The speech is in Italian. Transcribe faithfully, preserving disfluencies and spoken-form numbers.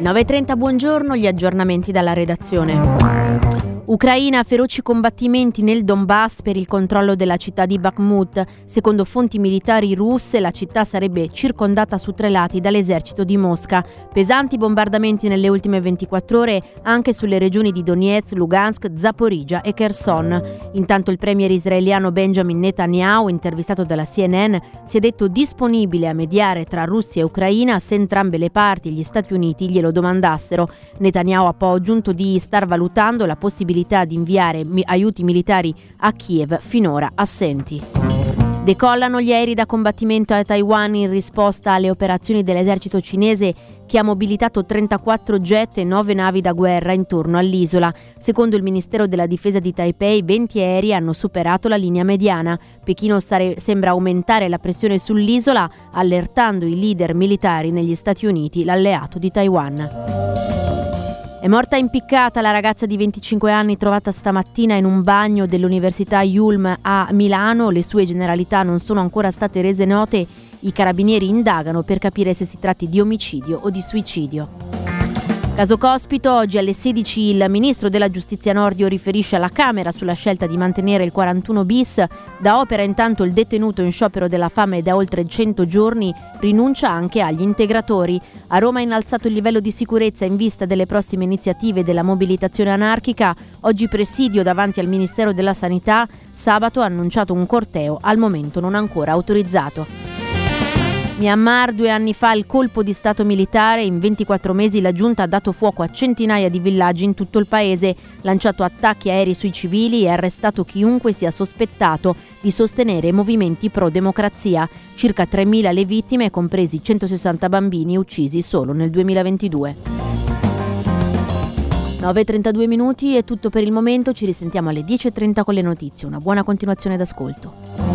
nove e trenta, buongiorno, gli aggiornamenti dalla redazione. Ucraina, feroci combattimenti nel Donbass per il controllo della città di Bakhmut. Secondo fonti militari russe, la città sarebbe circondata su tre lati dall'esercito di Mosca. Pesanti bombardamenti nelle ultime ventiquattro ore anche sulle regioni di Donetsk, Lugansk, Zaporizhzhia e Kherson. Intanto il premier israeliano Benjamin Netanyahu, intervistato dalla C N N, si è detto disponibile a mediare tra Russia e Ucraina se entrambe le parti e gli Stati Uniti glielo domandassero. Netanyahu ha poi aggiunto di star valutando la possibilità di inviare mi- aiuti militari a Kiev, finora assenti. Decollano gli aerei da combattimento a Taiwan in risposta alle operazioni dell'esercito cinese che ha mobilitato trentaquattro jet e nove navi da guerra intorno all'isola. Secondo il Ministero della Difesa di Taipei, venti aerei hanno superato la linea mediana. Pechino stare, sembra aumentare la pressione sull'isola, allertando i leader militari negli Stati Uniti, l'alleato di Taiwan. È morta impiccata la ragazza di venticinque anni trovata stamattina in un bagno dell'Università Yulm a Milano. Le sue generalità non sono ancora state rese note. I carabinieri indagano per capire se si tratti di omicidio o di suicidio. Caso Cospito, oggi alle sedici il ministro della Giustizia Nordio riferisce alla Camera sulla scelta di mantenere il quarantuno bis. Da opera intanto il detenuto in sciopero della fame da oltre cento giorni rinuncia anche agli integratori. A Roma è innalzato il livello di sicurezza in vista delle prossime iniziative della mobilitazione anarchica. Oggi presidio davanti al Ministero della Sanità. Sabato ha annunciato un corteo, al momento non ancora autorizzato. Myanmar, due anni fa il colpo di stato militare, in ventiquattro mesi la giunta ha dato fuoco a centinaia di villaggi in tutto il paese, lanciato attacchi aerei sui civili e arrestato chiunque sia sospettato di sostenere movimenti pro-democrazia. Circa tremila le vittime, compresi centosessanta bambini uccisi solo nel duemilaventidue. nove e trentadue minuti è tutto per il momento, ci risentiamo alle dieci e trenta con le notizie. Una buona continuazione d'ascolto.